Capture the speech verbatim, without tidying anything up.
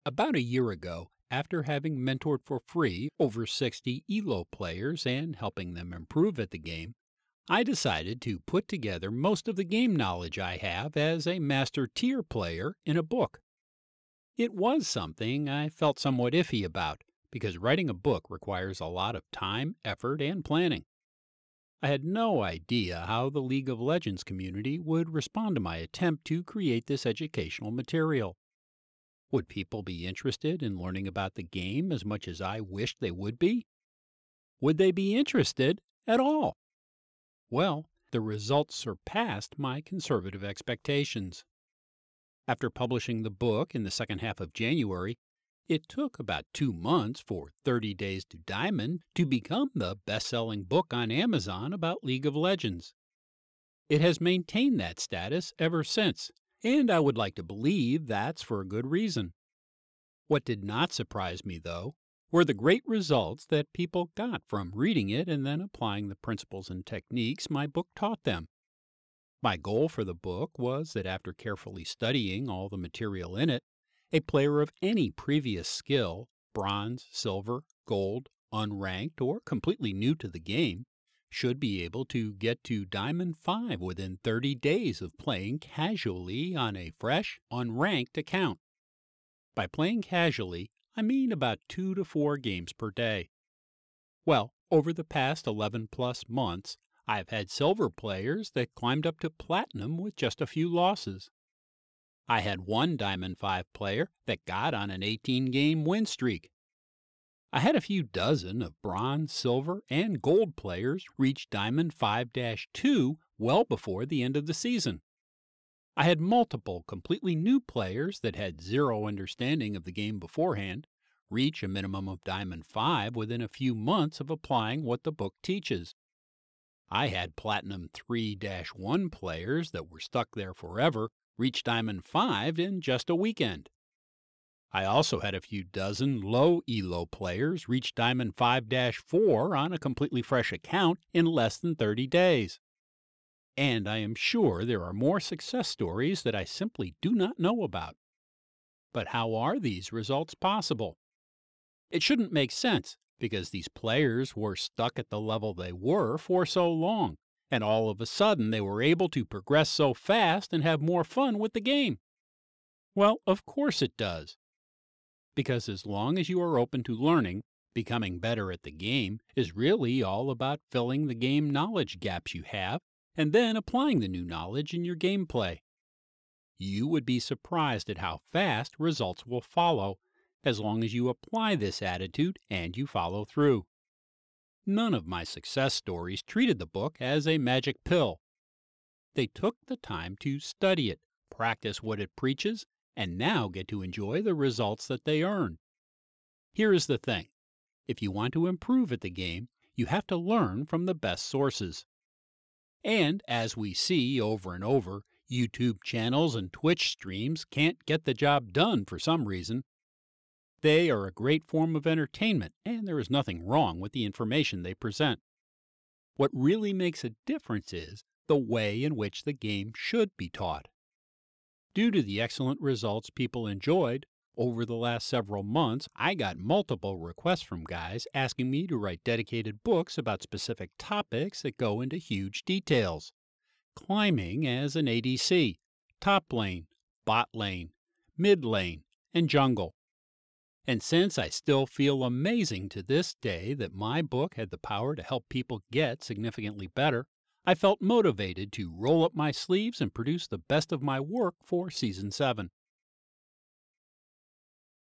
About a year ago, after having mentored for free over sixty E L O players and helping them improve at the game, I decided to put together most of the game knowledge I have as a master tier player in a book. It was something I felt somewhat iffy about because writing a book requires a lot of time, effort, and planning. I had no idea how the League of Legends community would respond to my attempt to create this educational material. Would people be interested in learning about the game as much as I wished they would be? Would they be interested at all? Well, the results surpassed my conservative expectations. After publishing the book in the second half of January, it took about two months for thirty Days to Diamond to become the best-selling book on Amazon about League of Legends. It has maintained that status ever since, and I would like to believe that's for a good reason. What did not surprise me, though, were the great results that people got from reading it and then applying the principles and techniques my book taught them. My goal for the book was that after carefully studying all the material in it, a player of any previous skill, bronze, silver, gold, unranked, or completely new to the game, should be able to get to Diamond five within thirty days of playing casually on a fresh, unranked account. By playing casually, I mean about two to four games per day. Well, over the past eleven plus months, I've had silver players that climbed up to platinum with just a few losses. I had one Diamond five player that got on an eighteen game win streak. I had a few dozen of bronze, silver, and gold players reach Diamond five two well before the end of the season. I had multiple completely new players that had zero understanding of the game beforehand reach a minimum of Diamond five within a few months of applying what the book teaches. I had Platinum three one players that were stuck there forever reach Diamond five in just a weekend. I also had a few dozen low E L O players reach Diamond five four on a completely fresh account in less than thirty days. And I am sure there are more success stories that I simply do not know about. But how are these results possible? It shouldn't make sense, because these players were stuck at the level they were for so long, and all of a sudden they were able to progress so fast and have more fun with the game. Well, of course it does. Because as long as you are open to learning, becoming better at the game is really all about filling the game knowledge gaps you have and then applying the new knowledge in your gameplay. You would be surprised at how fast results will follow as long as you apply this attitude and you follow through. None of my success stories treated the book as a magic pill. They took the time to study it, practice what it preaches, and now get to enjoy the results that they earn. Here is the thing. If you want to improve at the game, you have to learn from the best sources. And as we see over and over, YouTube channels and Twitch streams can't get the job done for some reason. They are a great form of entertainment, and there is nothing wrong with the information they present. What really makes a difference is the way in which the game should be taught. Due to the excellent results people enjoyed, over the last several months, I got multiple requests from guys asking me to write dedicated books about specific topics that go into huge details. Climbing as an A D C, top lane, bot lane, mid lane, and jungle. And since I still feel amazing to this day that my book had the power to help people get significantly better, I felt motivated to roll up my sleeves and produce the best of my work for Season seven.